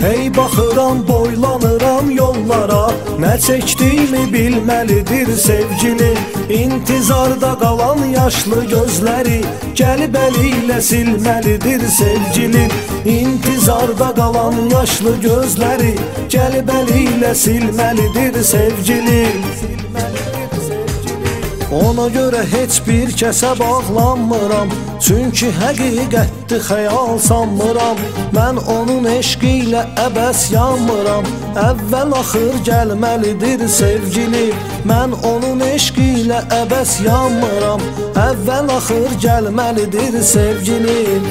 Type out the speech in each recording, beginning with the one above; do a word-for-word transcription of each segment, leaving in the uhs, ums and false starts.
Hey baxıram, boylanıram yollara, nə çəkdiyimi bilməlidir sevgilim. İntizarda qalan yaşlı gözləri gəlib əli ilə silməlidir sevgilim. İntizarda qalan yaşlı gözləri gəlib əli ilə silməlidir sevgilim. Ona görə heç bir kəsə bağlanmıram, çünki həqiqətdir xəyal sanmıram. Mən onun eşqi ilə əbəs yanmıram, əvvəl axır gəlməlidir sevgilim. Mən onun eşqi ilə əbəs yanmıram, əvvəl axır gəlməlidir sevgilim.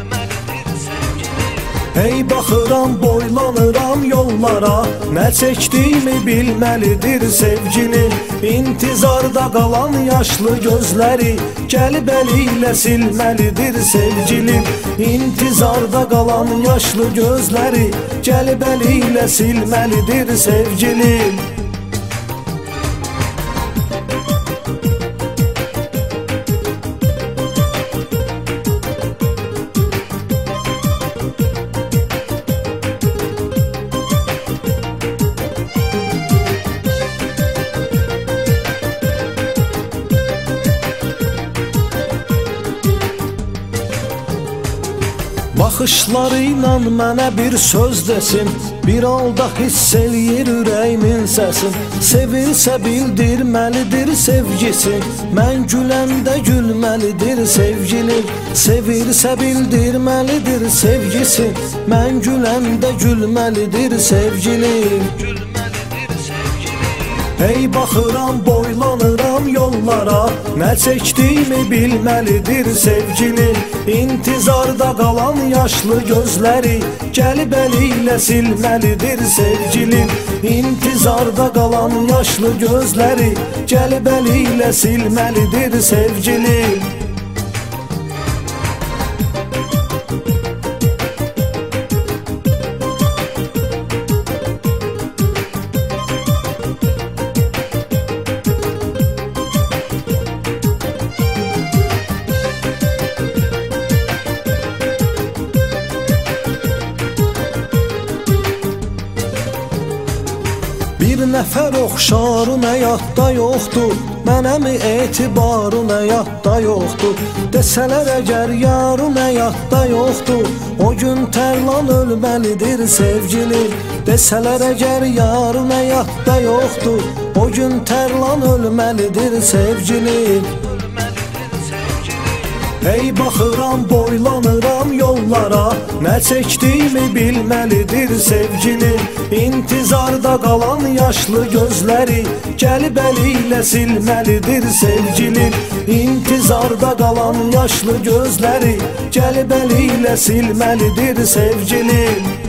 Hey baxıram, boylanıram yollara, nə çəkdiyimi bilməlidir sevgilim. İntizarda qalan yaşlı gözləri gəlib əli ilə silməlidir sevgilim. İntizarda qalan yaşlı gözləri gəlib əli ilə silməlidir sevgilim. Baxışları ilə mənə bir söz desin, bir halda hiss eləyir ürəyimin səsin. Sevirsə bildirməlidir sevgisin, mən güləndə gülməlidir sevgilim. Sevirsə bildirməlidir sevgisin, mən güləndə gülməlidir sevgilim. Hey baxıram, boylanıram yollara, nə çəkdiyimi bilməlidir sevgilim. İntizarda qalan yaşlı gözləri gəlib əli ilə silməlidir sevgilim. İntizarda qalan yaşlı gözləri gəlib əli ilə silməlidir sevgilim. Bir nəfər oxşarın həyatda yoxdur, mənəmi etibarın həyatda yoxdur. Desələr əgər yarın həyatda yoxdur, o gün tərlan ölməlidir sevgilim. Desələr əgər yarın həyatda yoxdur, o gün tərlan ölməlidir sevgilim. Hey baxıram, boylanıram yollara, nə çəkdiyimi bilməlidir sevgilim. İntizarda qalan yaşlı gözləri gəlib əli ilə silməlidir sevgilim. İntizarda qalan yaşlı gözləri gəlib əli ilə silməlidir sevgilim.